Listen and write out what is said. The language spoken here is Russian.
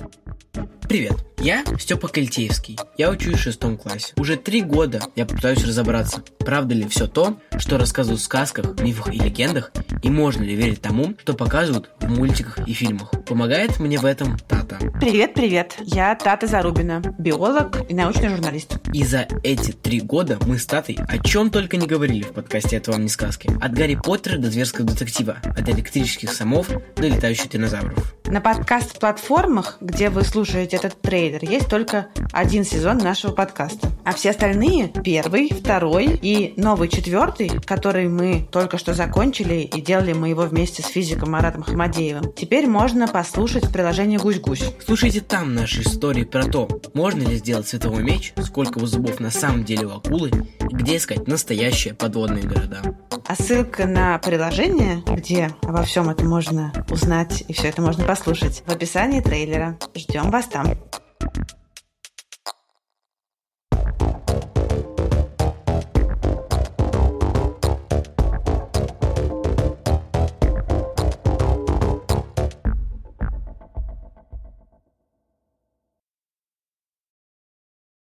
Привет, я Степа Кальтеевский. Я учусь в 6 классе. Уже 3 года я пытаюсь разобраться, правда ли все то, что рассказывают в сказках, мифах и легендах, и можно ли верить тому, что показывают в мультиках и фильмах. Помогает мне в этом Тата. Привет, я Тата Зарубина, биолог и научный журналист. И за эти 3 года мы с Татой о чем только не говорили в подкасте «Это вам не сказки». От Гарри Поттера до зверского детектива, от электрических самов до летающих динозавров. На подкаст-платформах, где вы слушаете этот трейлер, есть только 1 сезон нашего подкаста. А все остальные, 1, 2 и новый 4, который мы только что закончили, и делали мы его вместе с физиком Маратом Хамадеевым, теперь можно послушать в приложении «Гусь-гусь». Слушайте там наши истории про то, можно ли сделать световой меч, сколько зубов на самом деле у акулы, и где искать настоящие подводные города. А ссылка на приложение, где обо всем этом можно узнать и все это можно послушать, в описании трейлера. Ждем вас там.